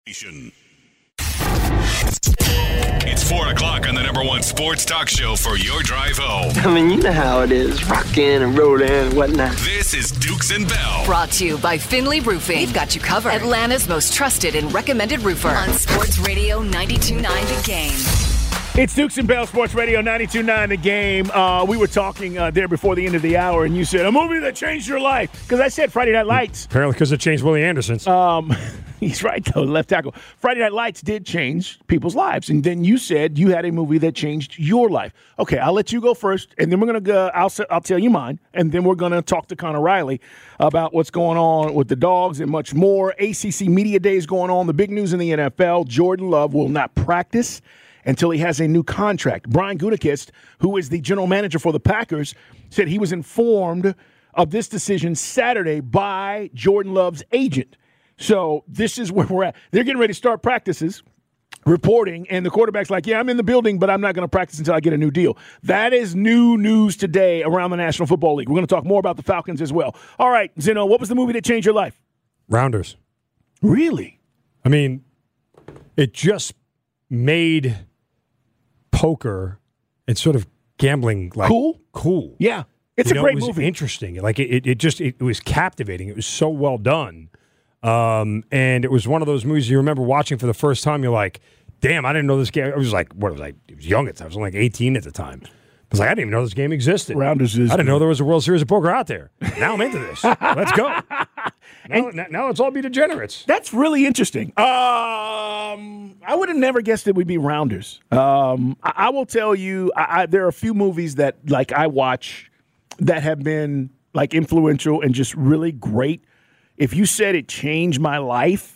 It's 4 o'clock on the number one sports talk show for your drive home. I mean, you know how it is, rocking and rolling and whatnot. This is Dukes and Bell. Brought to you by Finley Roofing. We've got you covered. Atlanta's most trusted and recommended roofer. On Sports Radio 92.9 The Game. It's Dukes and Bell, Sports Radio 92.9 The Game. We were talking there before the end of the hour, and you said, a movie that changed your life. Because I said Friday Night Lights. Apparently because it changed Willie Anderson's. He's right, though, left tackle. Friday Night Lights did change people's lives. And then you said you had a movie that changed your life. Okay, I'll let you go first, and then we're going to go. I'll tell you mine, and then we're going to talk to Connor Riley about what's going on with the Dogs and much more. ACC Media Days going on. The big news in the NFL, Jordan Love will not practice until he has a new contract. Brian Gutekunst, who is the general manager for the Packers, said he was informed of this decision Saturday by Jordan Love's agent. So this is where we're at. They're getting ready to start practices, reporting, and the quarterback's like, yeah, I'm in the building, but I'm not going to practice until I get a new deal. That is new news today around the National Football League. We're going to talk more about the Falcons as well. All right, Zeno, what was the movie that changed your life? Rounders. Really? I mean, it just made poker and sort of gambling like cool. Yeah, it's a great movie. It was interesting. Like it was captivating. It was so well done, and it was one of those movies you remember watching for the first time. You're like, "Damn, I didn't know this game." I was like, "What was I?" I was young at the time. I was only like 18 at the time. I was like, "I didn't even know this game existed." Rounders is. I didn't know there was a World Series of Poker out there. Now I'm into this. Let's go. Now let's all be degenerates. That's really interesting. I would have never guessed it would be Rounders. I will tell you, there are a few movies that like I watch that have been like influential and just really great. If you said it changed my life,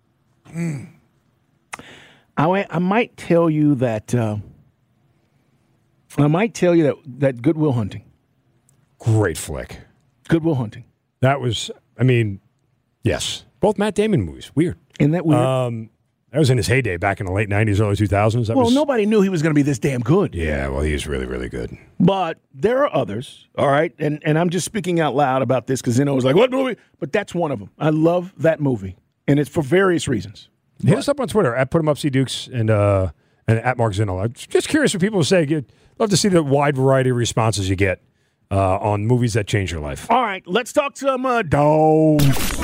I might tell you that. That Good Will Hunting. Great flick. Good Will Hunting. That was, I mean, yes. Both Matt Damon movies. Weird. Isn't that weird? That was in his heyday back in the late 90s, early 2000s. Nobody knew he was going to be this damn good. Yeah, well, he is really, really good. But there are others, all right? And I'm just speaking out loud about this because Zeno was like, what movie? But that's one of them. I love that movie, and it's for various reasons. Hit us up on Twitter, at Put 'em Up C Dukes, and at Mark Zeno. I'm just curious what people say. Love to see the wide variety of responses you get on movies that change your life. All right, let's talk some Dogs.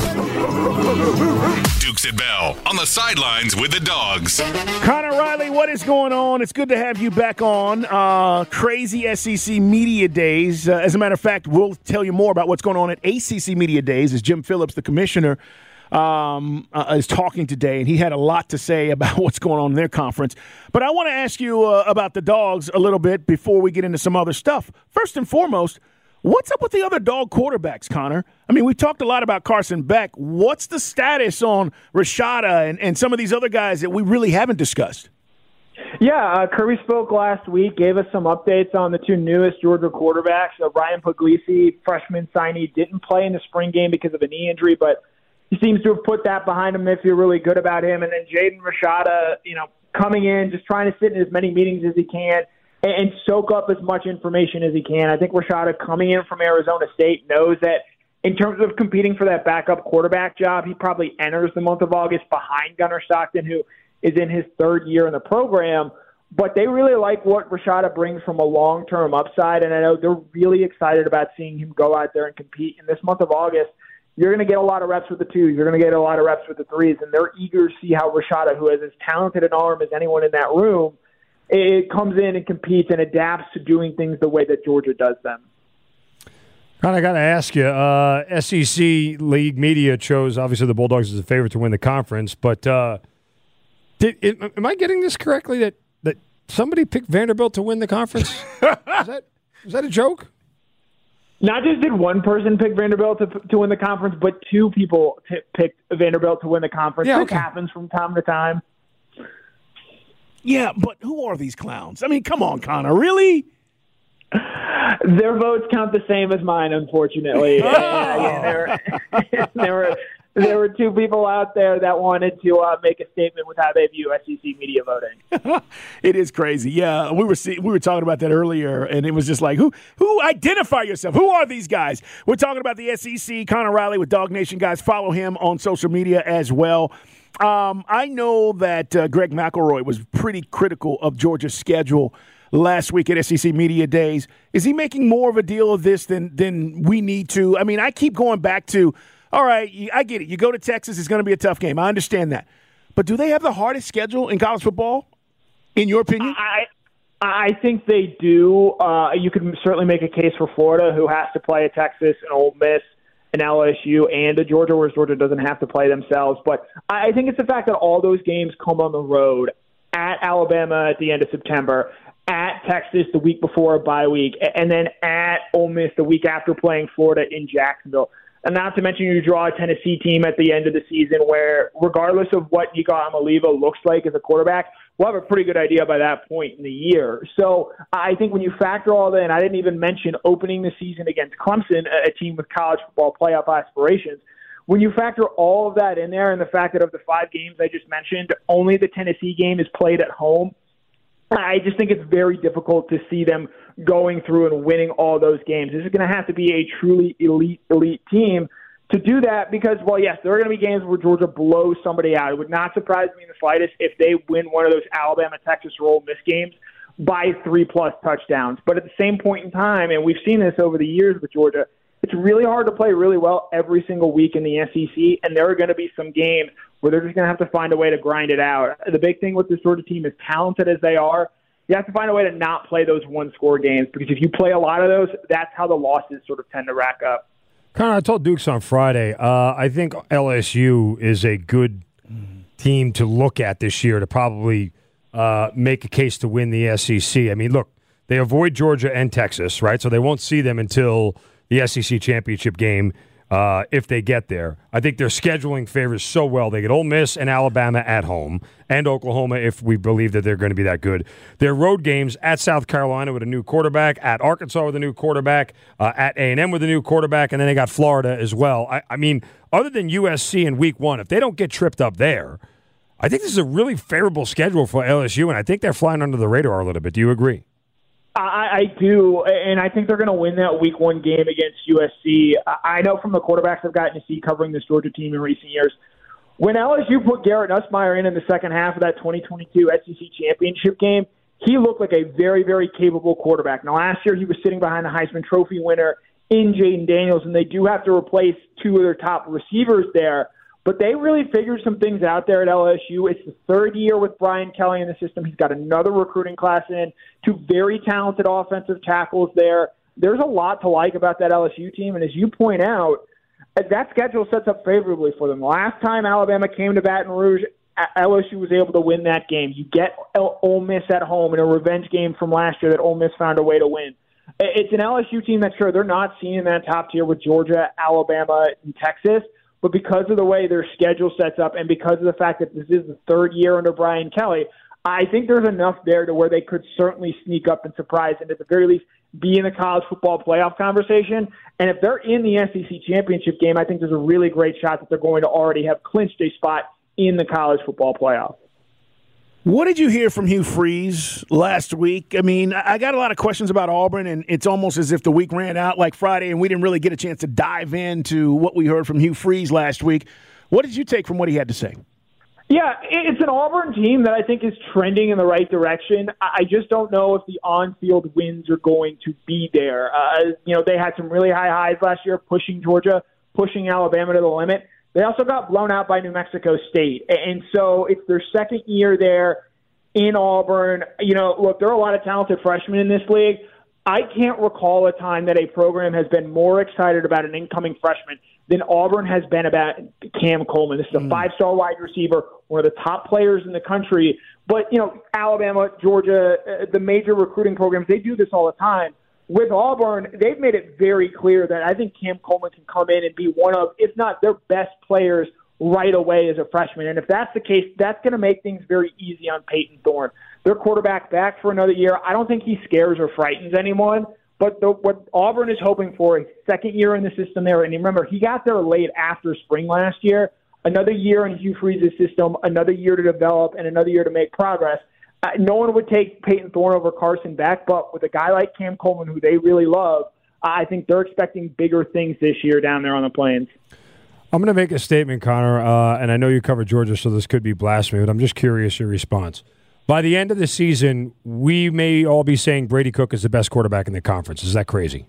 Dukes and Bell on the sidelines with the Dogs. Connor Riley, what is going on? It's good to have you back on. Crazy SEC Media Days. As a matter of fact, we'll tell you more about what's going on at ACC Media Days as Jim Phillips, the commissioner, is talking today, and he had a lot to say about what's going on in their conference. But I want to ask you about the Dogs a little bit before we get into some other stuff. First and foremost, what's up with the other Dog quarterbacks, Connor? I mean, we talked a lot about Carson Beck. What's the status on Rashada and some of these other guys that we really haven't discussed? Yeah, Kirby spoke last week, gave us some updates on the two newest Georgia quarterbacks. Ryan Puglisi, freshman signee, didn't play in the spring game because of a knee injury, but he seems to have put that behind him. They feel really good about him. And then Jaden Rashada, coming in, just trying to sit in as many meetings as he can and soak up as much information as he can. I think Rashada, coming in from Arizona State, knows that in terms of competing for that backup quarterback job, he probably enters the month of August behind Gunnar Stockton, who is in his third year in the program. But they really like what Rashada brings from a long-term upside, and I know they're really excited about seeing him go out there and compete in this month of August. You're going to get a lot of reps with the twos. You're going to get a lot of reps with the threes, and they're eager to see how Rashada, who has as talented an arm as anyone in that room, it comes in and competes and adapts to doing things the way that Georgia does them. I got to ask you, SEC League Media chose, obviously, the Bulldogs as a favorite to win the conference, but am I getting this correctly that somebody picked Vanderbilt to win the conference? Is that a joke? Not just did one person pick Vanderbilt to win the conference, but two people picked Vanderbilt to win the conference. Yeah, This happens from time to time. Yeah, but who are these clowns? I mean, come on, Connor, really? Their votes count the same as mine, unfortunately. There were two people out there that wanted to make a statement with how they view SEC media voting. It is crazy. Yeah, we were talking about that earlier, and it was just like, who identify yourself? Who are these guys? We're talking about the SEC. Connor Riley with Dog Nation guys. Follow him on social media as well. I know that Greg McElroy was pretty critical of Georgia's schedule last week at SEC Media Days. Is he making more of a deal of this than we need to? I mean, I keep going back to, all right, I get it. You go to Texas, it's going to be a tough game. I understand that. But do they have the hardest schedule in college football, in your opinion? I think they do. You could certainly make a case for Florida, who has to play a Texas, an Ole Miss, an LSU, and a Georgia, whereas Georgia doesn't have to play themselves. But I think it's the fact that all those games come on the road, at Alabama at the end of September, at Texas the week before a bye week, and then at Ole Miss the week after playing Florida in Jacksonville. And not to mention you draw a Tennessee team at the end of the season where, regardless of what Nico Amaliva looks like as a quarterback, we'll have a pretty good idea by that point in the year. So I think when you factor all that in, I didn't even mention opening the season against Clemson, a team with college football playoff aspirations. When you factor all of that in there and the fact that of the 5 games I just mentioned, only the Tennessee game is played at home, I just think it's very difficult to see them going through and winning all those games. This is going to have to be a truly elite team to do that because, well, yes, there are going to be games where Georgia blows somebody out. It would not surprise me in the slightest if they win one of those Alabama, Texas, or Ole Miss games by 3+ touchdowns. But at the same point in time, and we've seen this over the years with Georgia, it's really hard to play really well every single week in the SEC, and there are going to be some games where they're just going to have to find a way to grind it out. The big thing with this Georgia team, as talented as they are, you have to find a way to not play those one-score games because if you play a lot of those, that's how the losses sort of tend to rack up. Connor, I told Dukes on Friday, I think LSU is a good team to look at this year to probably make a case to win the SEC. I mean, look, they avoid Georgia and Texas, right? So they won't see them until the SEC championship game if they get there. I think their scheduling favors so well. They get Ole Miss and Alabama at home and Oklahoma if we believe that they're going to be that good. Their road games at South Carolina with a new quarterback, at Arkansas with a new quarterback, at A&M with a new quarterback, and then they got Florida as well. I mean, other than USC in week 1, if they don't get tripped up there, I think this is a really favorable schedule for LSU, and I think they're flying under the radar a little bit. Do you agree? I do, and I think they're going to win that Week 1 game against USC. I know from the quarterbacks I've gotten to see covering this Georgia team in recent years, when LSU put Garrett Nussmeier in the second half of that 2022 SEC championship game, he looked like a very, very capable quarterback. Now, last year he was sitting behind the Heisman Trophy winner in Jaden Daniels, and they do have to replace 2 of their top receivers there. But they really figured some things out there at LSU. It's the 3rd year with Brian Kelly in the system. He's got another recruiting class in, 2 very talented offensive tackles there. There's a lot to like about that LSU team. And as you point out, that schedule sets up favorably for them. Last time Alabama came to Baton Rouge, LSU was able to win that game. You get Ole Miss at home in a revenge game from last year that Ole Miss found a way to win. It's an LSU team that, sure, they're not seen in that top tier with Georgia, Alabama, and Texas. But because of the way their schedule sets up and because of the fact that this is the 3rd year under Brian Kelly, I think there's enough there to where they could certainly sneak up and surprise and at the very least be in the college football playoff conversation. And if they're in the SEC championship game, I think there's a really great shot that they're going to already have clinched a spot in the college football playoff. What did you hear from Hugh Freeze last week? I mean, I got a lot of questions about Auburn, and it's almost as if the week ran out like Friday, and we didn't really get a chance to dive into what we heard from Hugh Freeze last week. What did you take from what he had to say? Yeah, it's an Auburn team that I think is trending in the right direction. I just don't know if the on-field wins are going to be there. They had some really high highs last year, pushing Georgia, pushing Alabama to the limit. They also got blown out by New Mexico State. And so it's their 2nd year there in Auburn. Look, there are a lot of talented freshmen in this league. I can't recall a time that a program has been more excited about an incoming freshman than Auburn has been about Cam Coleman. This is a 5-star wide receiver, one of the top players in the country. But, Alabama, Georgia, the major recruiting programs, they do this all the time. With Auburn, they've made it very clear that I think Cam Coleman can come in and be one of, if not their best players right away as a freshman. And if that's the case, that's going to make things very easy on Peyton Thorne. Their quarterback back for another year. I don't think he scares or frightens anyone. But what Auburn is hoping for, a 2nd year in the system there. And remember, he got there late after spring last year. Another year in Hugh Freeze's system, another year to develop, and another year to make progress. No one would take Peyton Thorne over Carson Beck, but with a guy like Cam Coleman, who they really love, I think they're expecting bigger things this year down there on the Plains. I'm going to make a statement, Connor, and I know you cover Georgia, so this could be blasphemy, but I'm just curious your response. By the end of the season, we may all be saying Brady Cook is the best quarterback in the conference. Is that crazy?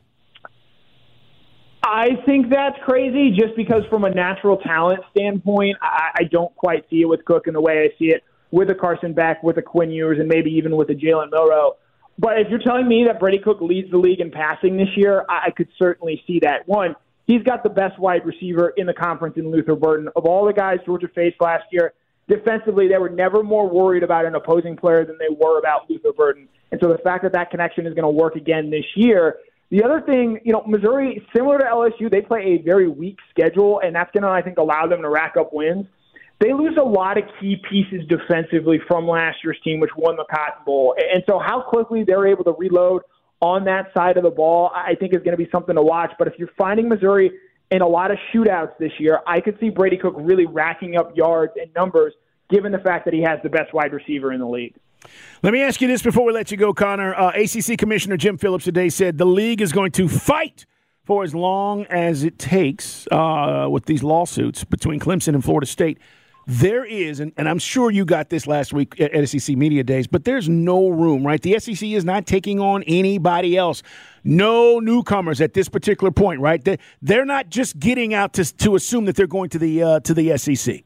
I think that's crazy just because from a natural talent standpoint, I don't quite see it with Cook in the way I see it with a Carson Beck, with a Quinn Ewers, and maybe even with a Jalen Milroe. But if you're telling me that Brady Cook leads the league in passing this year, I could certainly see that. One, he's got the best wide receiver in the conference in Luther Burden. Of all the guys Georgia faced last year, defensively, they were never more worried about an opposing player than they were about Luther Burden. And so the fact that that connection is going to work again this year. The other thing, Missouri, similar to LSU, they play a very weak schedule, and that's going to, I think, allow them to rack up wins. They lose a lot of key pieces defensively from last year's team, which won the Cotton Bowl. And so how quickly they're able to reload on that side of the ball, I think is going to be something to watch. But if you're finding Missouri in a lot of shootouts this year, I could see Brady Cook really racking up yards and numbers given the fact that he has the best wide receiver in the league. Let me ask you this before we let you go, Connor. ACC Commissioner Jim Phillips today said the league is going to fight for as long as it takes with these lawsuits between Clemson and Florida State. There is, and I'm sure you got this last week at SEC Media Days, but there's no room, right? The SEC is not taking on anybody else. No newcomers at this particular point, right? They're not just getting out to assume that they're going to the SEC.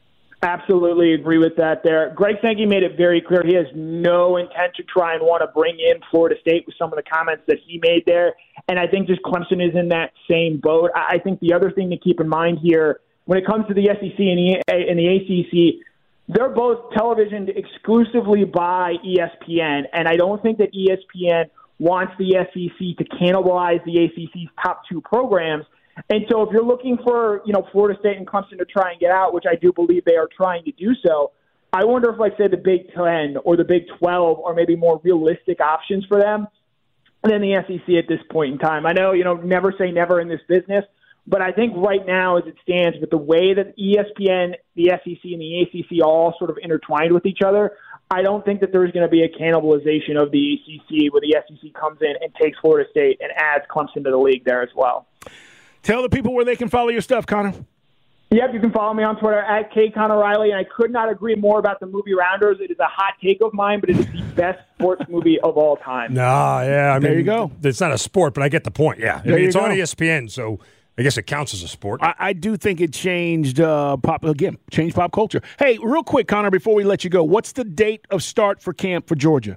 Absolutely agree with that there. Greg Sankey made it very clear he has no intent to try and want to bring in Florida State with some of the comments that he made there. And I think just Clemson is in that same boat. I think the other thing to keep in mind here, when it comes to the SEC and the ACC, they're both televisioned exclusively by ESPN. And I don't think that ESPN wants the SEC to cannibalize the ACC's top two programs. And so if you're looking for, Florida State and Clemson to try and get out, which I do believe they are trying to do so, I wonder if, say, the Big 10 or the Big 12 are maybe more realistic options for them than the SEC at this point in time. I know, never say never in this business, but I think right now as it stands, with the way that ESPN, the SEC, and the ACC are all sort of intertwined with each other, I don't think that there's going to be a cannibalization of the ACC where the SEC comes in and takes Florida State and adds Clemson to the league there as well. Tell the people where they can follow your stuff, Connor. Yep, you can follow me on Twitter at @KConnorRiley, and I could not agree more about the movie Rounders. It is a hot take of mine, but it is the best sports movie of all time. There you go. It's not a sport, but I get the point, yeah. It's on ESPN, so I guess it counts as a sport. I do think it changed pop culture. Hey, real quick, Connor, before we let you go, what's the date of start for camp for Georgia?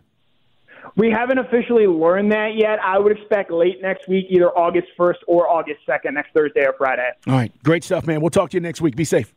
We haven't officially learned that yet. I would expect late next week, either August 1st or August 2nd, next Thursday or Friday. All right. Great stuff, man. We'll talk to you next week. Be safe.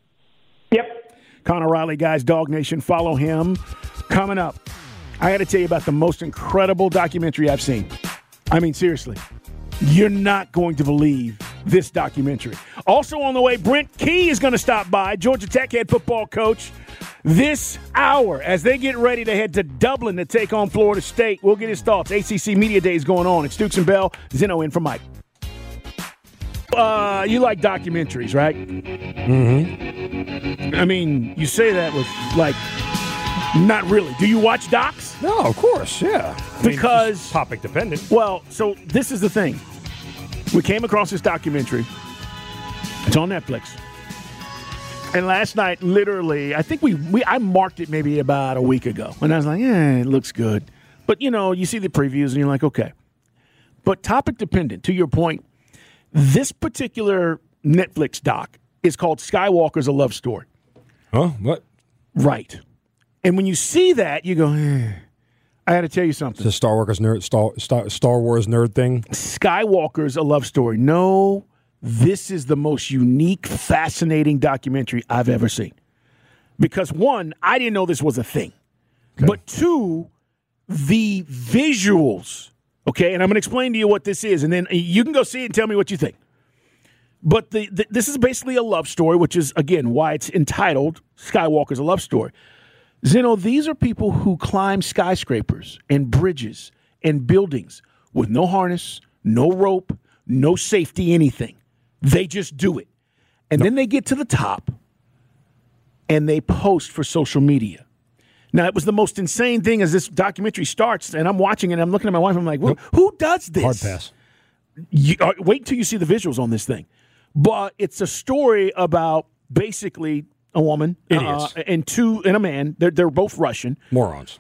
Yep. Connor Riley, guys, Dog Nation. Follow him. Coming up, I got to tell you about the most incredible documentary I've seen. I mean, seriously. You're not going to believe this documentary. Also on the way, Brent Key is going to stop by, Georgia Tech head football coach, this hour as they get ready to head to Dublin to take on Florida State. We'll get his thoughts. ACC Media Day is going on. It's Dukes and Bell. Zeno in for Mike. You like documentaries, right? Mm-hmm. I mean, you say that with, not really. Do you watch docs? No, of course, yeah. Because topic dependent. Well, so this is the thing. We came across this documentary. It's on Netflix. And last night, literally, I think I marked it maybe about a week ago. And I was like, it looks good. But, you see the previews and you're like, okay. But topic dependent, to your point, this particular Netflix doc is called Skywalker's A Love Story. Huh? What? Right. And when you see that, you go, I got to tell you something. It's a Star Wars nerd thing? Skywalker's A Love Story. No, this is the most unique, fascinating documentary I've ever seen. Because, one, I didn't know this was a thing. Okay. But, two, the visuals, okay? And I'm going to explain to you what this is, and then you can go see it and tell me what you think. But this is basically a love story, which is, again, why it's entitled Skywalker's A Love Story. Zeno, these are people who climb skyscrapers and bridges and buildings with no harness, no rope, no safety, anything. They just do it. And then they get to the top and they post for social media. Now, it was the most insane thing as this documentary starts, and I'm watching it, and I'm looking at my wife, I'm like, who does this? Hard pass. Wait until you see the visuals on this thing. but it's a story about basically a woman Idiots. and a man. They're both Russian. Morons.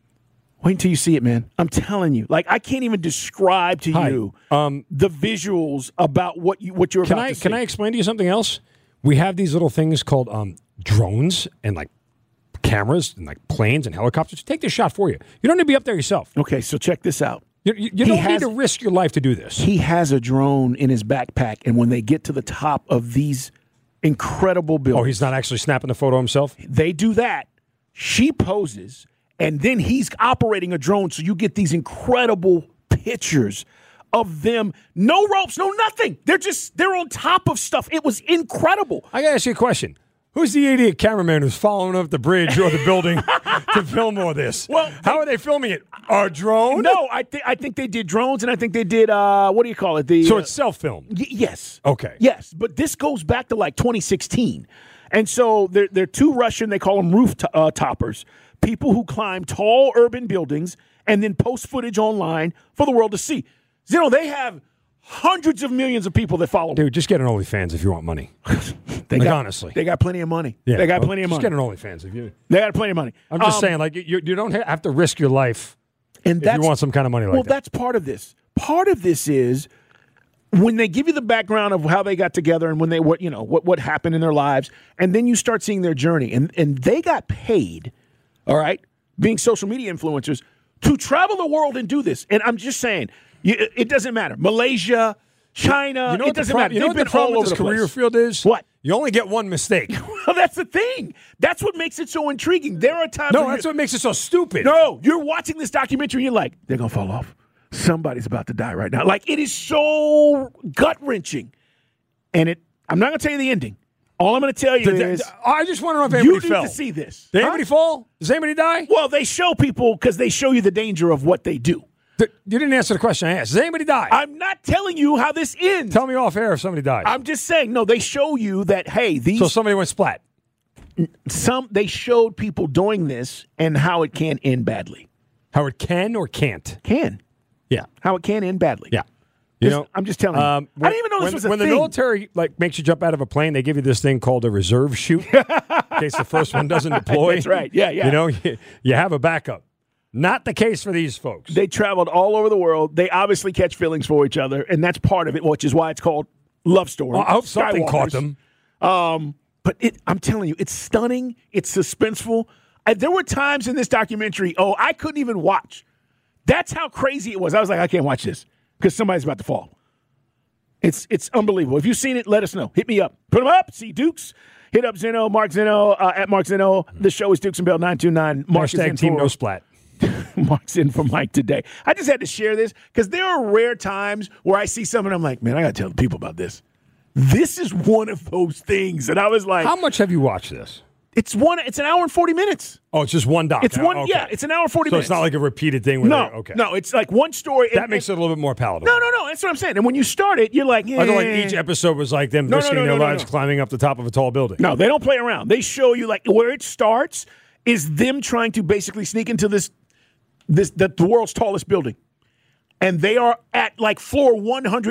Wait until you see it, man. I'm telling you. Like, I can't even describe to you the visuals about what you're about to see. Can I explain to you something else? We have these little things called drones and like cameras and like planes and helicopters. Take this shot for you. You don't need to be up there yourself. Okay, so check this out. You don't need to risk your life to do this. He has a drone in his backpack, and when they get to the top of these incredible buildings... Oh, he's not actually snapping the photo himself? They do that. She poses, and then he's operating a drone, so you get these incredible pictures of them. No ropes, no nothing. They're on top of stuff. It was incredible. I got to ask you a question. Who's the idiot cameraman who's following up the bridge or the building to film all this? Well, how are they filming it? A drone? No, I think they did drones, and I think they did, what do you call it? So it's self-filmed? Yes. Okay. Yes, but this goes back to like 2016. And so they're two Russian, they call them roof toppers, people who climb tall urban buildings and then post footage online for the world to see. Zeno, they have hundreds of millions of people that follow them. Dude, just get an OnlyFans if you want money. Honestly. They got plenty of money. Yeah, they got plenty of money. Just get an OnlyFans if you... They got plenty of money. I'm just saying, like, you don't have to risk your life and if you want some kind of money like that. Well, that's part of this. Part of this is when they give you the background of how they got together and when they what happened in their lives, and then you start seeing their journey. And they got paid, all right, being social media influencers, to travel the world and do this. And I'm just saying, it doesn't matter. Malaysia, China, it doesn't matter. You know what the problem with this career field is? What? You only get one mistake. Well, that's the thing. That's what makes it so intriguing. There are times. No, that's what makes it so stupid. No, you're watching this documentary and you're like, they're going to fall off. Somebody's about to die right now. Like, it is so gut-wrenching. And I'm not going to tell you the ending. All I'm going to tell you is... I just want to know if anybody fell. You need to see this. Did anybody fall? Does anybody die? Well, they show people because they show you the danger of what they do. You didn't answer the question I asked. Does anybody die? I'm not telling you how this ends. Tell me off air if somebody dies. I'm just saying, no, they show you that, hey, these... So somebody went splat. They showed people doing this and how it can end badly. How it can or can't? Can. Yeah. How it can end badly. Yeah. You know, I'm just telling you. I didn't even know this was a thing. When the military makes you jump out of a plane, they give you this thing called a reserve chute in case the first one doesn't deploy. That's right. Yeah. You know, you have a backup. Not the case for these folks. They traveled all over the world. They obviously catch feelings for each other, and that's part of it, which is why it's called Love Story. Well, I hope something caught them. But I'm telling you, it's stunning. It's suspenseful. There were times in this documentary, I couldn't even watch. That's how crazy it was. I was like, I can't watch this because somebody's about to fall. It's unbelievable. If you've seen it, let us know. Hit me up. Put them up. See Dukes. Hit up Zeno, Mark Zeno, at Mark Zeno. The show is Dukes and Bell 929. Mark is in Team for, No Splat. Mark's in for Mike today. I just had to share this because there are rare times where I see something and I'm like, man, I got to tell the people about this. This is one of those things. And I was like, how much have you watched this? It's an hour and 40 minutes. Oh, it's just one doc. It's one. Okay. Yeah, it's an hour and 40 minutes. So it's not like a repeated thing. No, it's like one story. That makes it a little bit more palatable. No. That's what I'm saying. And when you start it, you're like, yeah. I feel like each episode was like them risking their lives climbing up the top of a tall building. No, they don't play around. They show you like where it starts is them trying to basically sneak into the world's tallest building, and they are at like floor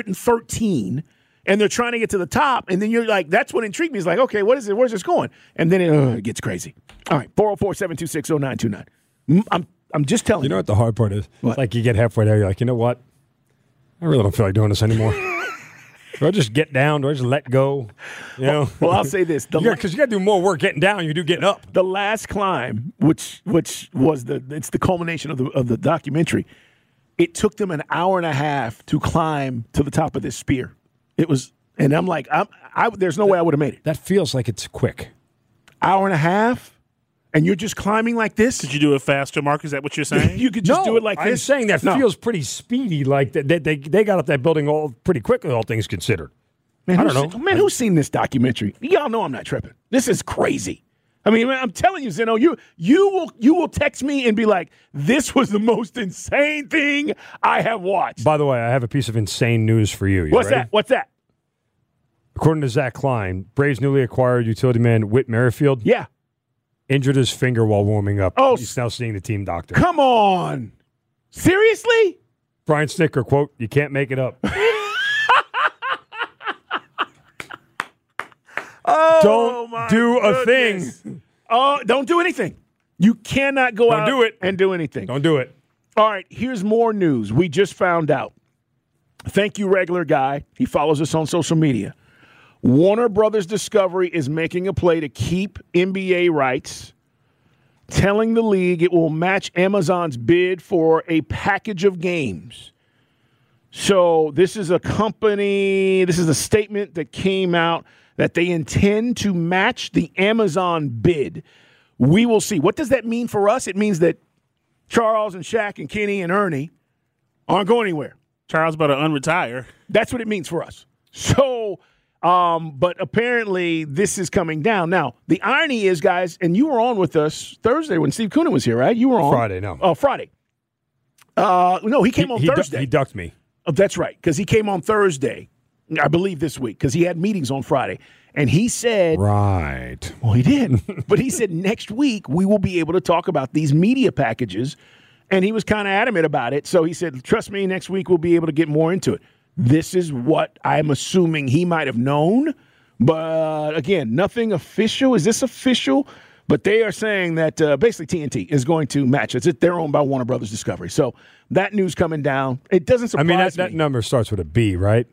113. And they're trying to get to the top, and then you're like, that's what intrigued me. It's like, okay, what is it? Where's this going? And then it gets crazy. All right, 404-726-0929. I'm just telling you. You know what the hard part is? What? It's like you get halfway there, you're like, you know what? I really don't feel like doing this anymore. Do I just get down? Do I just let go? You know? Well, I'll say this. Because you got to do more work getting down than you do getting up. The last climb, which was it's the culmination of the documentary, it took them an hour and a half to climb to the top of this spear. It was, and I'm like, there's no way I would have made it. That feels like it's quick. Hour and a half, and you're just climbing like this? Could you do it faster, Mark? Is that what you're saying? You could just do it like this? I'm saying that feels pretty speedy, like they got up that building all pretty quickly, all things considered. Man, I don't know. Man, who's seen this documentary? Y'all know I'm not tripping. This is crazy. I mean, I'm telling you, Zeno, you will text me and be like, this was the most insane thing I have watched. By the way, I have a piece of insane news for you. What's that? What's that? According to Zach Klein, Braves newly acquired utility man Whit Merrifield injured his finger while warming up. Oh, he's now seeing the team doctor. Come on. Seriously? Brian Snicker, quote, you can't make it up. Oh, Don't my do a goodness. thing. Don't do anything. You cannot go out do it. and do anything. Don't do it. All right, here's more news. We just found out. Thank you, regular guy. He follows us on social media. Warner Brothers Discovery is making a play to keep NBA rights, telling the league it will match Amazon's bid for a package of games. So this is a statement that came out that they intend to match the Amazon bid. We will see. What does that mean for us? It means that Charles and Shaq and Kenny and Ernie aren't going anywhere. Charles better unretire. That's what it means for us. So, but apparently this is coming down. Now, the irony is, guys, and you were on with us Thursday when Steve Coonan was here, right? You were on. Friday, no. Oh, Friday. No, he came on Thursday. He ducked me. Oh, that's right, because he came on Thursday, I believe this week, because he had meetings on Friday. And he said, right. Well, he did. But he said next week we will be able to talk about these media packages. And he was kind of adamant about it. So he said, trust me, next week we'll be able to get more into it. This is what I'm assuming he might have known. But again, nothing official. Is this official? But they are saying that basically TNT is going to match it. They're owned by Warner Brothers Discovery. So that news coming down. It doesn't surprise me. I mean, that number starts with a B, right?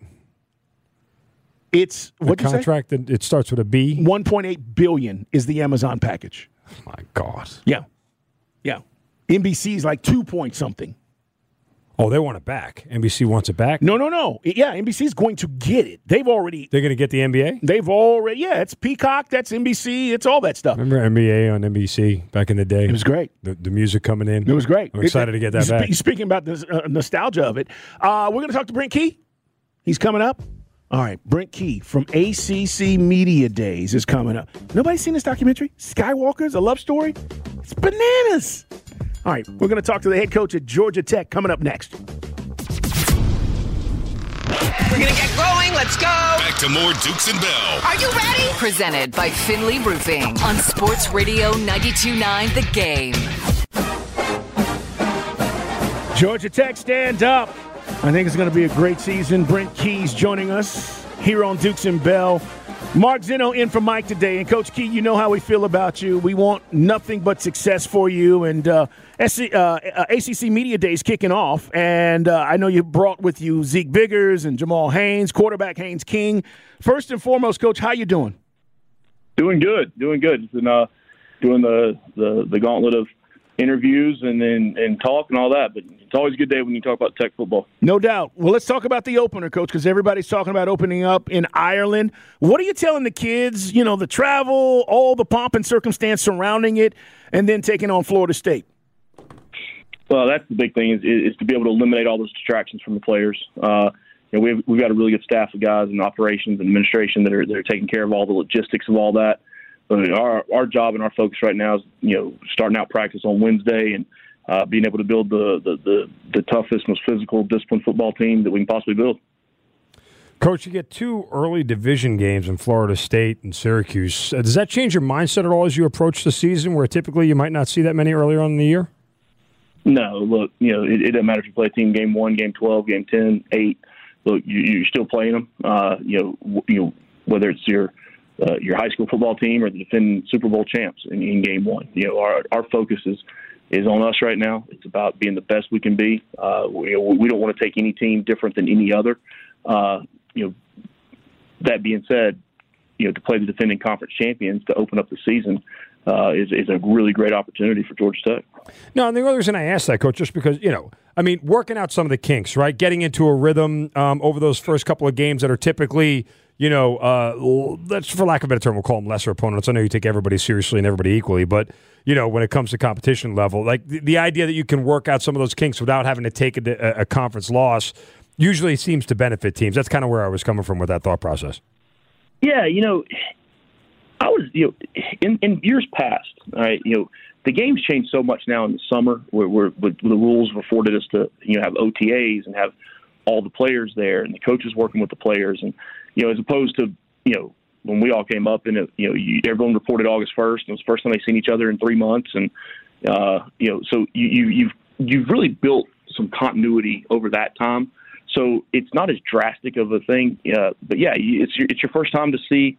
It's what the contract. It starts with a B. $1.8 billion is the Amazon package. Oh my God. Yeah. NBC's like 2 point something. Oh, they want it back. NBC wants it back? No. Yeah, NBC's going to get it. They're going to get the NBA? It's Peacock, that's NBC, it's all that stuff. Remember NBA on NBC back in the day? It was great. The music coming in. It was great. I'm excited to get that back. Speaking about this nostalgia of it, we're going to talk to Brent Key. He's coming up. All right, Brent Key from ACC Media Days is coming up. Nobody seen this documentary? Skywalker's a love story? It's bananas. All right, we're going to talk to the head coach at Georgia Tech coming up next. We're going to get going. Let's go. Back to more Dukes and Bell. Are you ready? Presented by Finley Roofing on Sports Radio 92.9 The Game. Georgia Tech, stand up. I think it's going to be a great season. Brent Key's joining us here on Dukes and Bell. Mark Zeno in for Mike today. And Coach Key, you know how we feel about you. We want nothing but success for you. And ACC Media Days kicking off. And I know you brought with you Zeke Biggers and Jamal Haynes, quarterback Haynes King. First and foremost, Coach, how you doing? Doing good. It's been doing the gauntlet of interviews and talk and all that, but it's always a good day when you talk about Tech football. No doubt. Well, let's talk about the opener, Coach, because everybody's talking about opening up in Ireland. What are you telling the kids, the travel, all the pomp and circumstance surrounding it, and then taking on Florida State? Well, that's the big thing is to be able to eliminate all those distractions from the players. We've got a really good staff of guys in operations and administration that are taking care of all the logistics of all that. But our job and our focus right now is, starting out practice on Wednesday and being able to build the toughest, most physical, disciplined football team that we can possibly build. Coach, you get 2 early division games in Florida State and Syracuse. Does that change your mindset at all as you approach the season, where typically you might not see that many earlier on in the year? No, look, it doesn't matter if you play a team game 1, game 12, game 10, 8. Look, you're still playing them. Whether it's your high school football team or the defending Super Bowl champs in game 1. Our focus is on us right now. It's about being the best we can be. We don't want to take any team different than any other. That being said, to play the defending conference champions to open up the season is a really great opportunity for Georgia Tech. No, and the other reason I asked that, Coach, just because, working out some of the kinks, right? Getting into a rhythm over those first couple of games that are typically, that's, for lack of a better term, we'll call them lesser opponents. I know you take everybody seriously and everybody equally, but, when it comes to competition level, like the idea that you can work out some of those kinks without having to take a conference loss usually seems to benefit teams. That's kind of where I was coming from with that thought process. Yeah, I was, in years past, all right, the game's changed so much now in the summer where the rules have afforded us to, have OTAs and have all the players there and the coaches working with the players. And, as opposed to, when we all came up and, everyone reported August 1st. And it was the first time they've seen each other in 3 months. And, so you've really built some continuity over that time. So it's not as drastic of a thing. But, yeah, it's your first time to see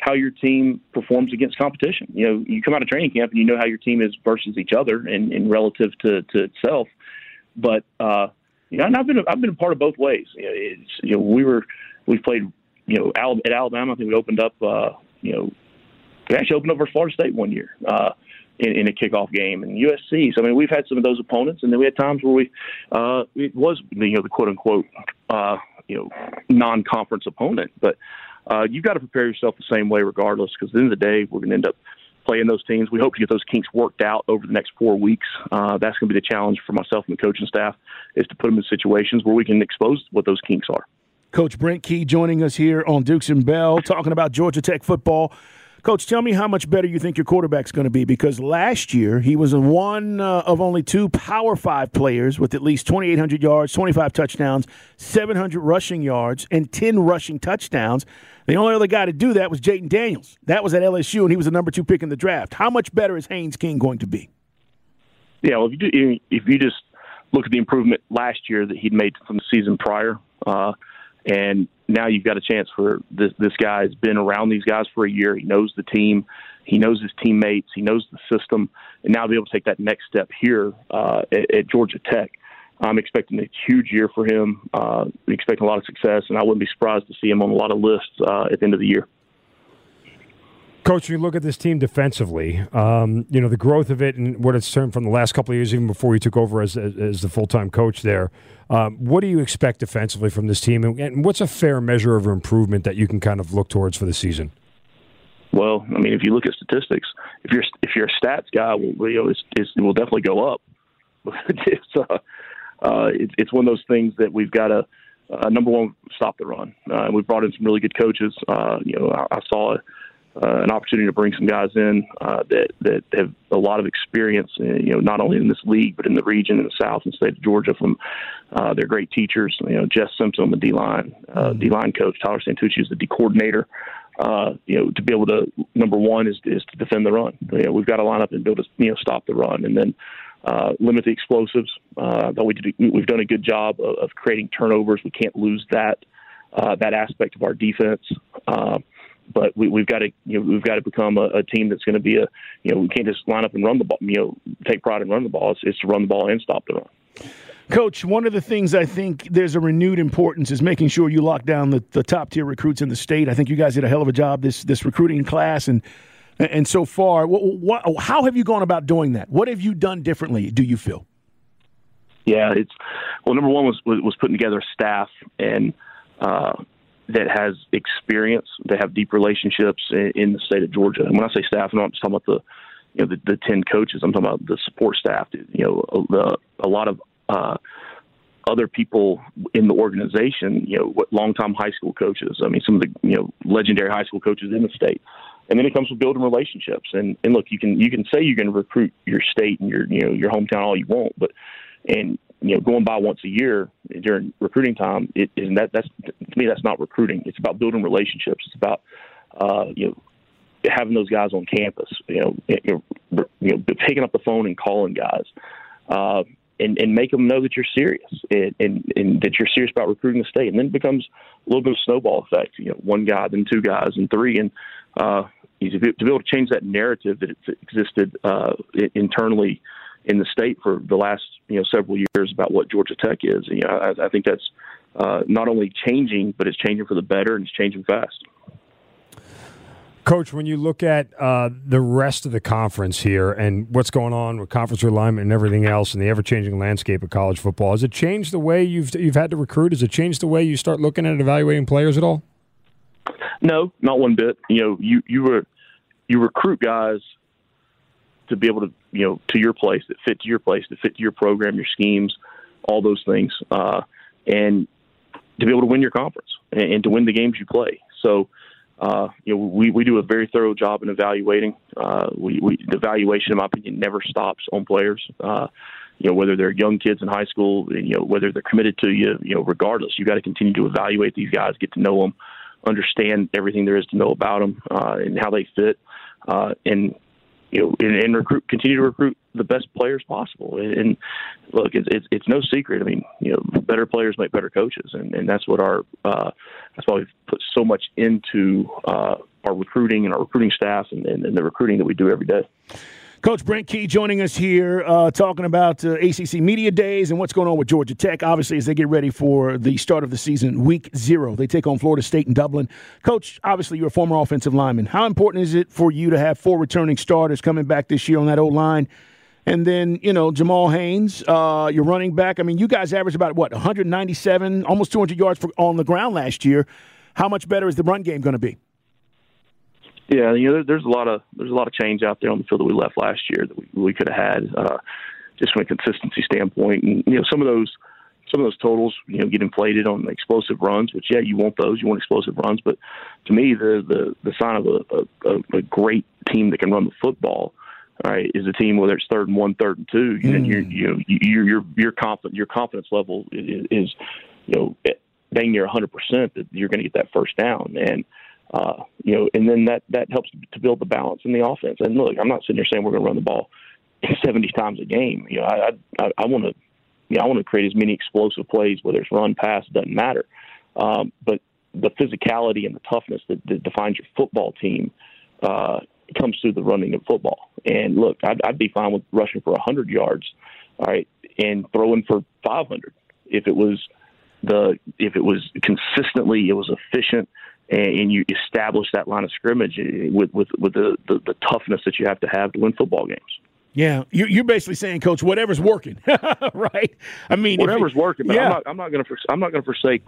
how your team performs against competition. You come out of training camp and you know how your team is versus each other and relative to itself. But and I've been a part of both ways. We played at Alabama. I think we opened up we actually opened up versus Florida State one year in a kickoff game, and USC. So I mean, we've had some of those opponents, and then we had times where it was the quote unquote non-conference opponent. But you've got to prepare yourself the same way regardless, because at the end of the day, we're going to end up playing those teams. We hope to get those kinks worked out over the next 4 weeks. That's going to be the challenge for myself and the coaching staff, is to put them in situations where we can expose what those kinks are. Coach Brent Key joining us here on Dukes and Bell, talking about Georgia Tech football. Coach, tell me how much better you think your quarterback's going to be, because last year he was one of only 2 Power 5 players with at least 2,800 yards, 25 touchdowns, 700 rushing yards, and 10 rushing touchdowns. The only other guy to do that was Jayden Daniels. That was at LSU, and he was the number 2 pick in the draft. How much better is Haynes King going to be? Yeah, well, if you just look at the improvement last year that he'd made from the season prior, and now you've got a chance for this guy has been around these guys for a year. He knows the team. He knows his teammates. He knows the system. And now to be able to take that next step here at Georgia Tech, I'm expecting a huge year for him. Expecting a lot of success, and I wouldn't be surprised to see him on a lot of lists at the end of the year. Coach, when you look at this team defensively, the growth of it and what it's turned from the last couple of years, even before you took over as the full-time coach there, what do you expect defensively from this team, and what's a fair measure of improvement that you can kind of look towards for the season? Well, I mean, if you look at statistics, if you're a stats guy, it will definitely go up. It's one of those things that we've got to number one, stop the run. We've brought in some really good coaches. I saw an opportunity to bring some guys in that have a lot of experience, not only in this league but in the region, in the South and state of Georgia. From they're great teachers. Jess Simpson, the D-line coach, Tyler Santucci is the D coordinator. To be able to, number one is to defend the run. We've got to line up and be able to stop the run, and then limit the explosives. We've done a good job of creating turnovers. We can't lose that aspect of our defense. But we've got to become a team that's going to be we can't just line up and run the ball. Take pride in running the ball. It's to run the ball and stop the run. Coach, one of the things I think there's a renewed importance is making sure you lock down the top tier recruits in the state. I think you guys did a hell of a job this recruiting class, and so far, how have you gone about doing that? What have you done differently, do you feel? Yeah, number one was putting together a staff and that has experience, that have deep relationships in the state of Georgia. And when I say staff, I'm not just talking about the 10 coaches. I'm talking about the support staff. A lot of other people in the organization. Longtime high school coaches. I mean, some of the legendary high school coaches in the state. And then it comes with building relationships. And look, you can say you're going to recruit your state and your hometown all you want, but going by once a year during recruiting time, that's to me, that's not recruiting. It's about building relationships. It's about having those guys on campus. Picking up the phone and calling guys, and make them know that you're serious and that you're serious about recruiting the state. And then it becomes a little bit of a snowball effect. One guy, then 2 guys, and 3, and to be able to change that narrative that existed internally in the state for the last several years about what Georgia Tech is. I think that's not only changing, but it's changing for the better, and it's changing fast. Coach, when you look at the rest of the conference here and what's going on with conference realignment and everything else and the ever-changing landscape of college football, has it changed the way you've had to recruit? Has it changed the way you start looking at evaluating players at all? No, not one bit. You recruit guys to be able to, to your place, that fit to your place, that fit to your program, your schemes, all those things, and to be able to win your conference and to win the games you play. So, we do a very thorough job in evaluating. The evaluation, in my opinion, never stops on players. Whether they're young kids in high school, whether they're committed to you, regardless, you got to continue to evaluate these guys, get to know them, understand everything there is to know about them, and how they fit, and continue to recruit the best players possible. And look, it's no secret. I mean, better players make better coaches, and that's what that's why we've put so much into our recruiting and our recruiting staff and the recruiting that we do every day. Coach Brent Key joining us here, talking about ACC Media Days and what's going on with Georgia Tech, obviously, as they get ready for the start of the season, Week 0. They take on Florida State in Dublin. Coach, obviously, you're a former offensive lineman. How important is it for you to have 4 returning starters coming back this year on that O-line? And then, Jamal Haynes, your running back. I mean, you guys averaged about, 197, almost 200 yards on the ground last year. How much better is the run game going to be? Yeah, there's a lot of change out there on the field that we left last year that we could have had, just from a consistency standpoint. And some of those totals get inflated on explosive runs, which you want those, you want explosive runs. But to me, the sign of a great team that can run the football, all right, is a team whether it's 3rd and 1, 3rd and 2. Your confidence level is dang near 100% that you're going to get that first down. And and then that helps to build the balance in the offense. And look, I'm not sitting there saying we're going to run the ball 70 times a game. I want to create as many explosive plays, whether it's run, pass, doesn't matter. But the physicality and the toughness that defines your football team comes through the running of football. And look, I'd be fine with rushing for 100 yards, all right, and throwing for 500 if it was consistently, it was efficient. And you establish that line of scrimmage with the toughness that you have to win football games. Yeah, you're basically saying, Coach, whatever's working, right? I mean, whatever's working. But yeah. I'm not going to forsake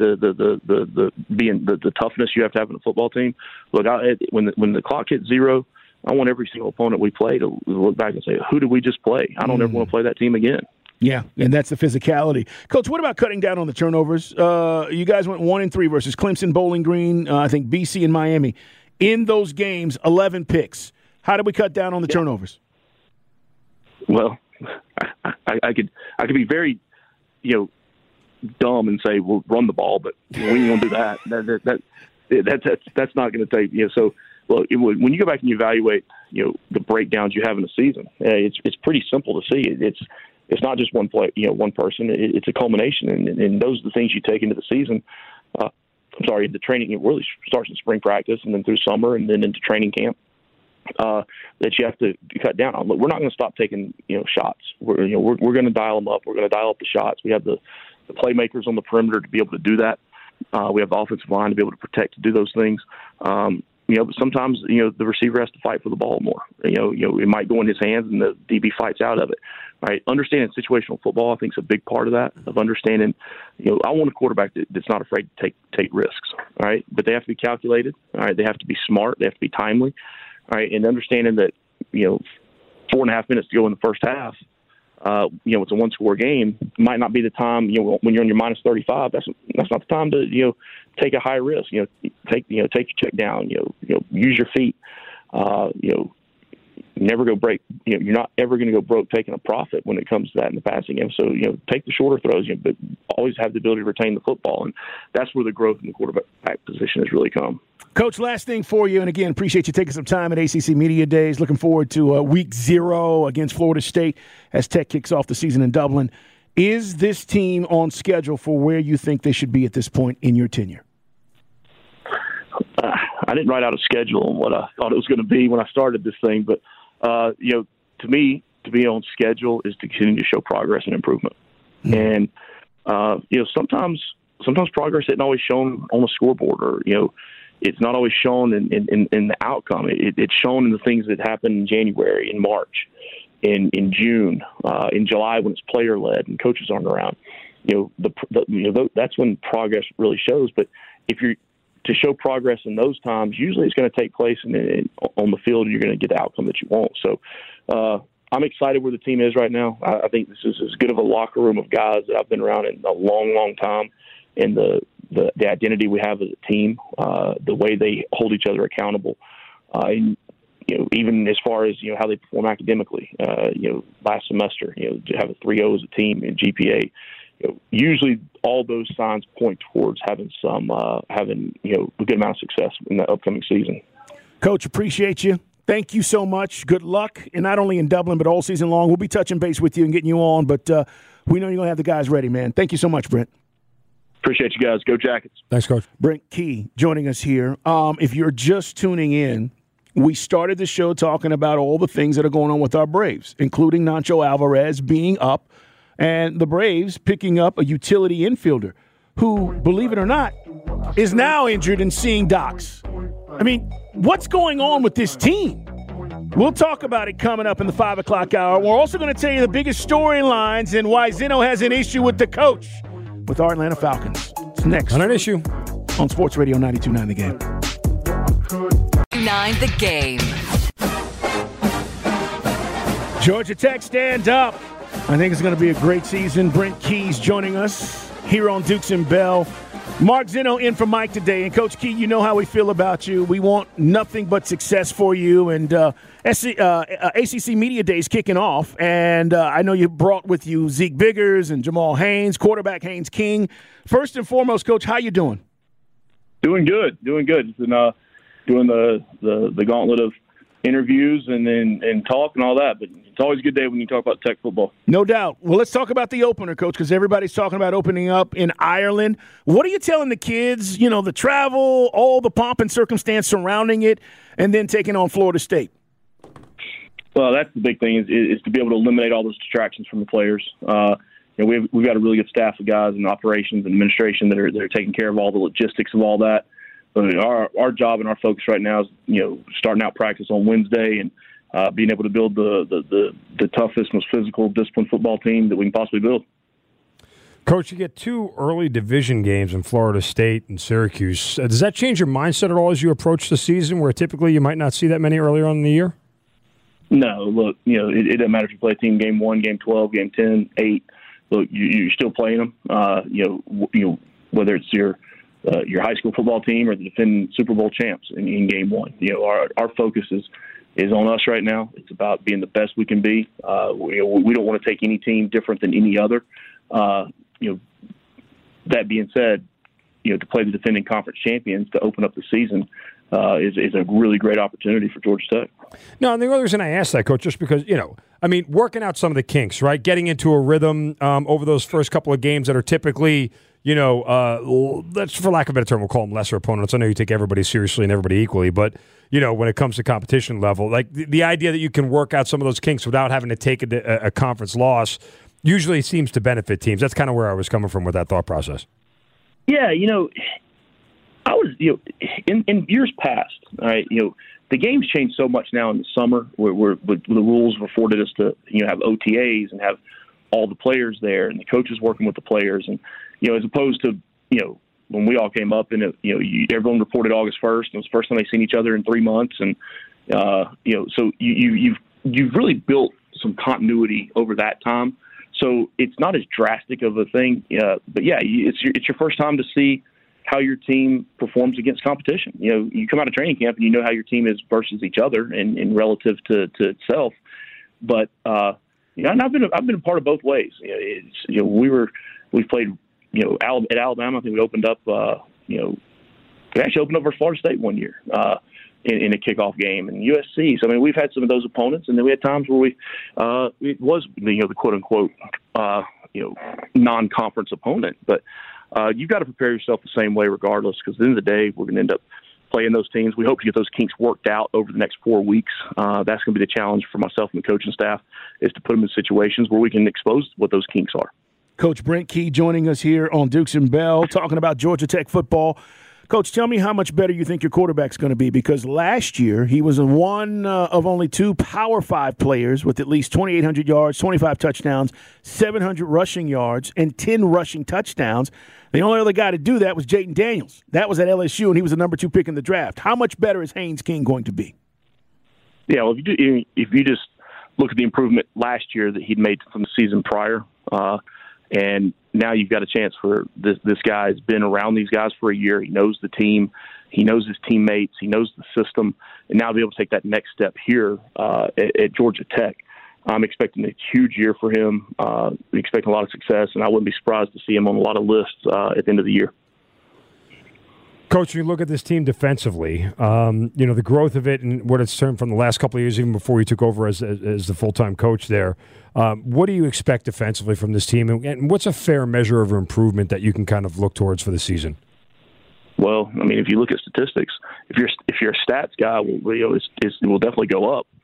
the toughness you have to have in a football team. Look, when the clock hits 0, I want every single opponent we play to look back and say, who did we just play? I don't ever want to play that team again. Yeah, and that's the physicality. Coach, what about cutting down on the turnovers? You guys went 1-3 versus Clemson, Bowling Green, I think BC and Miami. In those games, 11 picks. How did we cut down on the turnovers? Well, I could be very, dumb and say, well, run the ball, but when you want to do that's not going to take, so, well, when you go back and you evaluate, the breakdowns you have in a season, it's pretty simple to see. It's not just one play, one person. It's a culmination, and those are the things you take into the season. The training, it really starts in spring practice and then through summer and then into training camp. That you have to cut down on. Look, we're not going to stop taking shots. We're going to dial them up. We're going to dial up the shots. We have the playmakers on the perimeter to be able to do that. We have the offensive line to be able to protect, to do those things. But sometimes the receiver has to fight for the ball more. It might go in his hands and the DB fights out of it. Right? Understanding situational football, I think, is a big part of that. Of understanding, I want a quarterback that's not afraid to take risks. All right, but they have to be calculated. All right, they have to be smart. They have to be timely. All right, and understanding that 4.5 minutes to go in the first half. It's a 1-score game. Might not be the time. When you're on your minus 35, that's not the time to take a high risk. Take your check down. Use your feet. Never go break. You're not ever going to go broke taking a profit when it comes to that in the passing game. So take the shorter throws, but always have the ability to retain the football, and that's where the growth in the quarterback position has really come. Coach, last thing for you, and again, appreciate you taking some time at ACC Media Days. Looking forward to Week 0 against Florida State as Tech kicks off the season in Dublin. Is this team on schedule for where you think they should be at this point in your tenure? I didn't write out a schedule on what I thought it was going to be when I started this thing, but to me, to be on schedule is to continue to show progress and improvement. And sometimes progress isn't always shown on a scoreboard, or it's not always shown in the outcome. It's shown in the things that happen in January, in March, in June, in July when it's player led and coaches aren't around. That's when progress really shows. But if you're to show progress in those times, usually it's going to take place on the field, and you're going to get the outcome that you want. So I'm excited where the team is right now. I think this is as good of a locker room of guys that I've been around in a long, long time, and the identity we have as a team, the way they hold each other accountable, and even as far as how they perform academically. Last semester, to have a 3.0 as a team in GPA. Usually all those signs point towards having a good amount of success in the upcoming season. Coach, appreciate you. Thank you so much. Good luck, and not only in Dublin, but all season long. We'll be touching base with you and getting you on, but we know you're going to have the guys ready, man. Thank you so much, Brent. Appreciate you guys. Go Jackets. Thanks, Coach. Brent Key joining us here. If you're just tuning in, we started the show talking about all the things that are going on with our Braves, including Nacho Alvarez being up and the Braves picking up a utility infielder who, believe it or not, is now injured and seeing docs. I mean, what's going on with this team? We'll talk about it coming up in the 5 o'clock hour. We're also going to tell you the biggest storylines and why Zeno has an issue with the coach with our Atlanta Falcons. It's next. On an issue. On Sports Radio 92.9 The Game. 9 The Game. Georgia Tech, stand up. I think it's going to be a great season. Brent Key's joining us here on Dukes and Bell. Mark Zeno in for Mike today. And Coach Key, you know how we feel about you. We want nothing but success for you. And ACC Media Day is kicking off. And I know you brought with you Zeke Biggers and Jamal Haynes, quarterback Haynes King. First and foremost, Coach, how you doing? Doing good. It's been doing the gauntlet of interviews and talk and all that. But it's always a good day when you talk about Tech football. No doubt. Well, let's talk about the opener, Coach, because everybody's talking about opening up in Ireland. What are you telling the kids, the travel, all the pomp and circumstance surrounding it, and then taking on Florida State? Well, that's the big thing is to be able to eliminate all those distractions from the players. We've got a really good staff of guys in operations and administration that are taking care of all the logistics of all that. Our job and our focus right now is, starting out practice on Wednesday and being able to build the toughest, most physical, disciplined football team that we can possibly build. Coach, you get 2 early division games in Florida State and Syracuse. Does that change your mindset at all as you approach the season, where typically you might not see that many earlier on in the year? No, look, it doesn't matter if you play a team game 1, game 12, game 10, 8. Look, you're still playing them. Whether it's your high school football team or the defending Super Bowl champs in game 1. Our focus is on us right now. It's about being the best we can be. We don't want to take any team different than any other. That being said, to play the defending conference champions to open up the season is a really great opportunity for Georgia Tech. No, and the other reason I asked that, Coach, just because, working out some of the kinks, right? Getting into a rhythm over those first couple of games that are typically, that's, for lack of a better term, we'll call them lesser opponents. I know you take everybody seriously and everybody equally, but, when it comes to competition level, like the idea that you can work out some of those kinks without having to take a conference loss usually seems to benefit teams. That's kind of where I was coming from with that thought process. Yeah, I was, in years past, all right, the game's changed so much now in the summer where the rules have afforded us to, have OTAs and have all the players there and the coaches working with the players. And, as opposed to, when we all came up and, everyone reported August 1st. And it was the first time they've seen each other in 3 months. And, so you've really built some continuity over that time. So it's not as drastic of a thing. But, yeah, it's your first time to see how your team performs against competition. You come out of training camp and you know how your team is versus each other and relative to itself. But, and I've been a part of both ways. We played, at Alabama. I think we opened up, we actually opened up versus Florida State one year in a kickoff game, and USC. So, we've had some of those opponents, and then we had times where it was, the quote unquote, non-conference opponent. But you've got to prepare yourself the same way regardless, because at the end of the day, we're going to end up playing those teams. We hope to get those kinks worked out over the next 4 weeks. That's going to be the challenge for myself and the coaching staff, is to put them in situations where we can expose what those kinks are. Coach Brent Key joining us here on Dukes and Bell, talking about Georgia Tech football. Coach, tell me how much better you think your quarterback's going to be, because last year he was one of only 2 Power 5 players with at least 2,800 yards, 25 touchdowns, 700 rushing yards, and 10 rushing touchdowns. The only other guy to do that was Jayden Daniels. That was at LSU, and he was the number 2 pick in the draft. How much better is Haynes King going to be? Yeah, well, if you just look at the improvement last year that he'd made from the season prior, and now you've got a chance for this guy has been around these guys for a year. He knows the team. He knows his teammates. He knows the system. And now to be able to take that next step here at Georgia Tech, I'm expecting a huge year for him. Expecting a lot of success, and I wouldn't be surprised to see him on a lot of lists at the end of the year. Coach, when you look at this team defensively, the growth of it and what it's turned from the last couple of years, even before you took over as the full-time coach there, what do you expect defensively from this team, and what's a fair measure of improvement that you can kind of look towards for the season? Well, I mean, if you look at statistics, if you're a stats guy, it will definitely go up.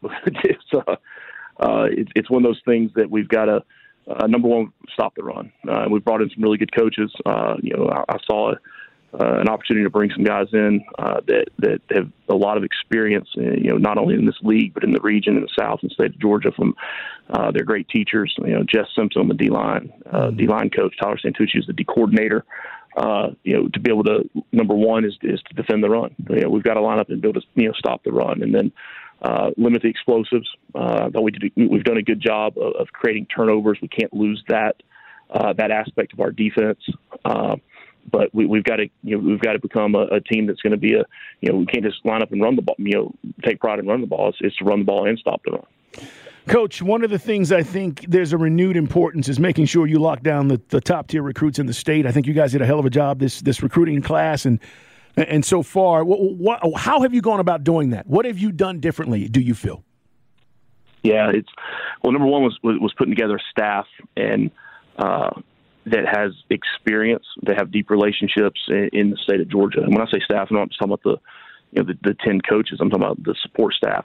It's one of those things that we've got to number one, stop the run. We've brought in some really good coaches. I saw an opportunity to bring some guys in that have a lot of experience, not only in this league but in the region in the South and state of Georgia. From they're great teachers. Jess Simpson, the D-line coach, Tyler Santucci is the D coordinator. To be able to, number one is to defend the run. We've got to line up and be able to stop the run, and then limit the explosives. We've done a good job of creating turnovers. We can't lose that aspect of our defense. But we've got to become a team that's going to be we can't just line up and run the ball. Take pride in running the ball. It's to run the ball and stop the run. Coach, one of the things I think there's a renewed importance is making sure you lock down the top-tier recruits in the state. I think you guys did a hell of a job this recruiting class, and so far, how have you gone about doing that? What have you done differently, do you feel? Yeah, number one was putting together a staff and that has experience, that have deep relationships in the state of Georgia. And when I say staff, I'm not just talking about the 10 coaches. I'm talking about the support staff.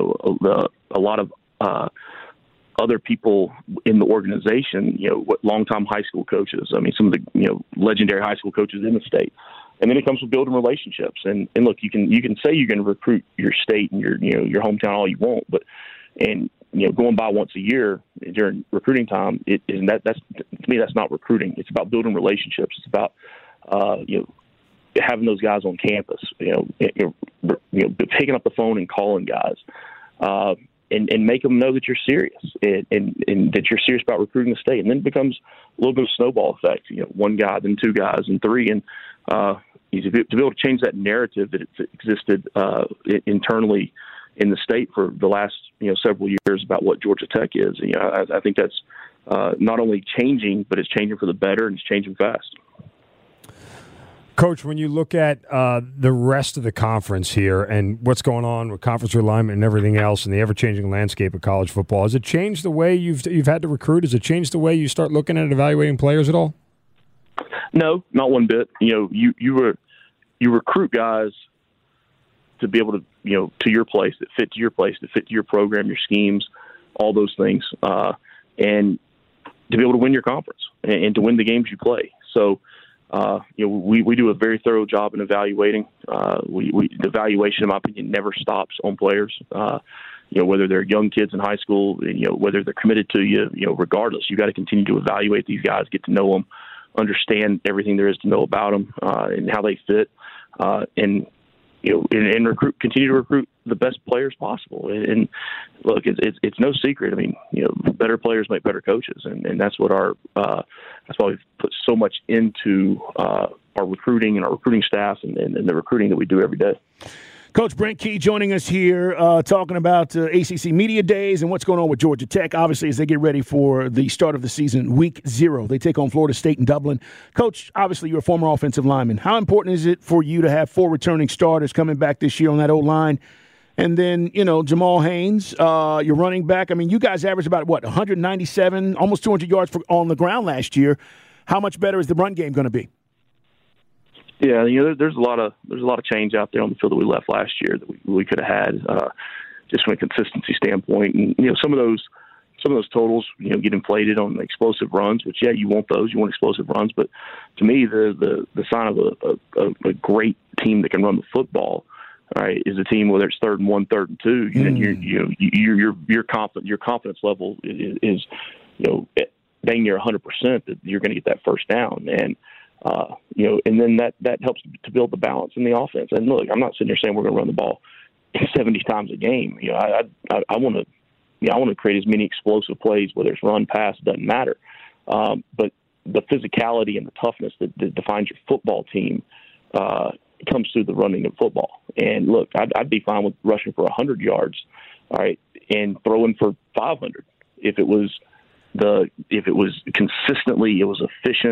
A lot of other people in the organization, longtime high school coaches. I mean, some of the legendary high school coaches in the state. And then it comes with building relationships. And look, you can say you're going to recruit your state and your hometown all you want, but going by once a year during recruiting time, that's to me, that's not recruiting. It's about building relationships. It's about having those guys on campus. Picking up the phone and calling guys. And make them know that you're serious and that you're serious about recruiting the state. And then it becomes a little bit of snowball effect. One guy, then two guys, and three. And to be able to change that narrative that existed internally in the state for the last several years about what Georgia Tech is. I think that's not only changing, but it's changing for the better, and it's changing fast. Coach, when you look at the rest of the conference here and what's going on with conference realignment and everything else and the ever-changing landscape of college football, has it changed the way you've had to recruit? Has it changed the way you start looking at evaluating players at all? No, not one bit. You recruit guys to be able to, to your place, that fit to your place, that fit to your program, your schemes, all those things, and to be able to win your conference and to win the games you play. So, we do a very thorough job in evaluating. The evaluation, in my opinion, never stops on players. Whether they're young kids in high school, whether they're committed to you, regardless, you got to continue to evaluate these guys, get to know them, understand everything there is to know about them and how they fit, and continue to recruit the best players possible. And look, it's no secret. I mean, better players make better coaches, and that's what that's why we've put so much into our recruiting and our recruiting staff and the recruiting that we do every day. Coach Brent Key joining us here, talking about ACC Media Days and what's going on with Georgia Tech, obviously, as they get ready for the start of the season, Week 0. They take on Florida State in Dublin. Coach, obviously, you're a former offensive lineman. How important is it for you to have 4 returning starters coming back this year on that O-line? And then, Jamal Haynes, your running back. I mean, you guys averaged about, 197, almost 200 yards on the ground last year. How much better is the run game going to be? Yeah, there's a lot of change out there on the field that we left last year that we could have had, just from a consistency standpoint. And some of those totals get inflated on explosive runs, which you want those, you want explosive runs. But to me, the sign of a great team that can run the football, all right, is a team whether it's 3rd and 1, 3rd and 2, and you're confident. Your confidence level is dang near 100% that you're going to get that first down. And and then that helps to build the balance in the offense. And look, I'm not sitting here saying we're going to run the ball 70 times a game. I want to create as many explosive plays, whether it's run, pass, doesn't matter. But the physicality and the toughness that defines your football team comes through the running of football. And look, I'd be fine with rushing for 100 yards, all right, and throwing for 500 if it was consistently, it was efficient.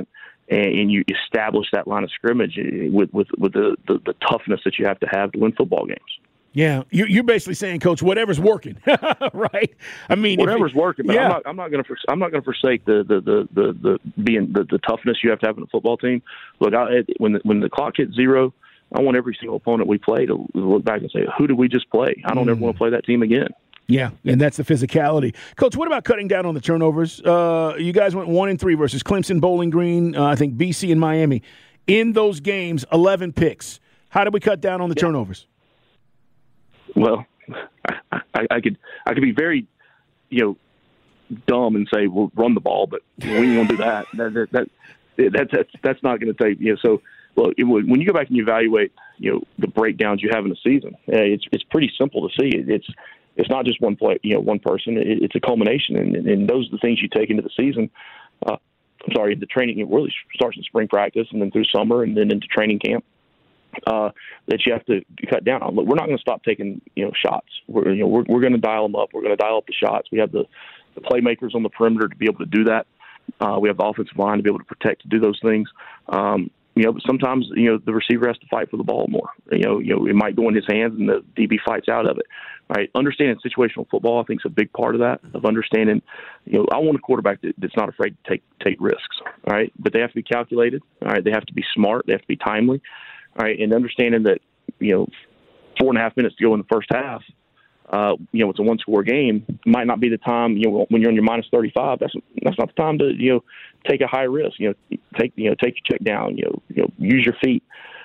and you establish that line of scrimmage with the toughness that you have to win football games. Yeah, you're basically saying, Coach, whatever's working, right? I mean, whatever's working, but yeah. I'm not going to forsake the toughness you have to have in a football team. Look, when the clock hits 0, I want every single opponent we play to look back and say, who did we just play? I don't ever want to play that team again. Yeah, and that's the physicality. Coach, what about cutting down on the turnovers? You guys went 1-3 versus Clemson, Bowling Green, I think BC and Miami. In those games, 11 picks. How did we cut down on the turnovers? Well, I could be very, dumb and say, well, run the ball, but we ain't gonna do that. That's not going to take. So well, when you go back and you evaluate, the breakdowns you have in a season, it's pretty simple to see. It's not just one play, one person. It's a culmination, and those are the things you take into the season. The training. It really starts in spring practice, and then through summer, and then into training camp. That you have to cut down on. Look, we're not going to stop taking shots. We're going to dial them up. We're going to dial up the shots. We have the playmakers on the perimeter to be able to do that. We have the offensive line to be able to protect, to do those things. But sometimes the receiver has to fight for the ball more. It might go in his hands and the DB fights out of it. Right? Understanding situational football, I think, is a big part of that. Of understanding, I want a quarterback that's not afraid to take risks. All right, but they have to be calculated. All right, they have to be smart. They have to be timely. All right, and understanding that 4.5 minutes to go in the first half, it's a one-score game. Might not be the time when you're on your minus 35. That's not the time to take a high risk. Take your check down. Use your feet.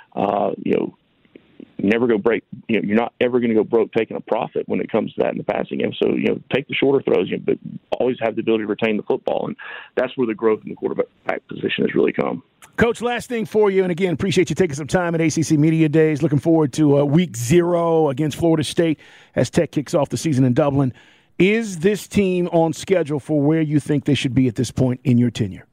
Never go break. You're not ever going to go broke taking a profit when it comes to that in the passing game. So take the shorter throws, but always have the ability to retain the football, and that's where the growth in the quarterback position has really come. Coach, last thing for you, and again, appreciate you taking some time at ACC Media Days. Looking forward to Week 0 against Florida State as Tech kicks off the season in Dublin. Is this team on schedule for where you think they should be at this point in your tenure?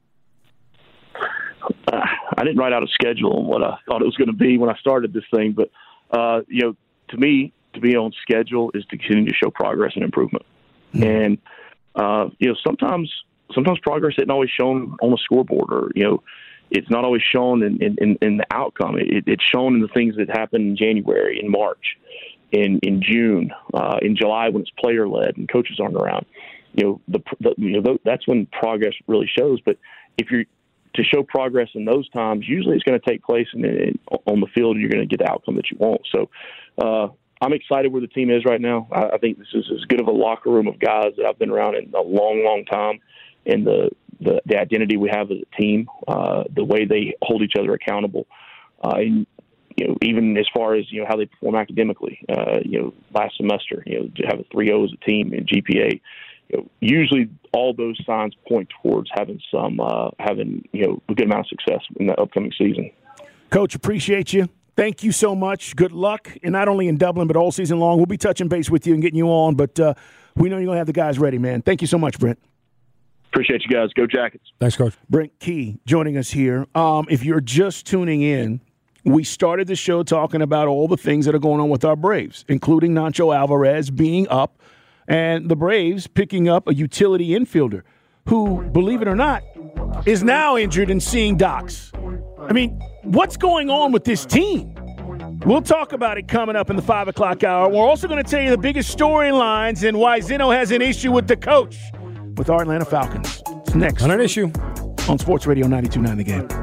I didn't write out a schedule on what I thought it was going to be when I started this thing, but to me, to be on schedule is to continue to show progress and improvement. Mm-hmm. And sometimes progress isn't always shown on the scoreboard, or it's not always shown in the outcome. It's shown in the things that happen in January, in March, in June, in July when it's player led and coaches aren't around. That's when progress really shows. But if you're to show progress in those times, usually it's going to take place on the field, and you're going to get the outcome that you want. So I'm excited where the team is right now. I think this is as good of a locker room of guys that I've been around in a long, long time. And the identity we have as a team, the way they hold each other accountable, and even as far as how they perform academically. Last semester, to have a 3.0 as a team in GPA. Usually, all those signs point towards having a good amount of success in the upcoming season. Coach, appreciate you. Thank you so much. Good luck, and not only in Dublin but all season long. We'll be touching base with you and getting you on, but we know you're going to have the guys ready, man. Thank you so much, Brent. Appreciate you guys. Go Jackets. Thanks, Coach. Brent Key joining us here. If you're just tuning in, we started the show talking about all the things that are going on with our Braves, including Nacho Alvarez being up and the Braves picking up a utility infielder who, believe it or not, is now injured and seeing docs. I mean, what's going on with this team? We'll talk about it coming up in the 5 o'clock hour. We're also going to tell you the biggest storylines and why Zeno has an issue with the coach with our Atlanta Falcons. It's next. Not an issue. On Sports Radio 92.9 The Game.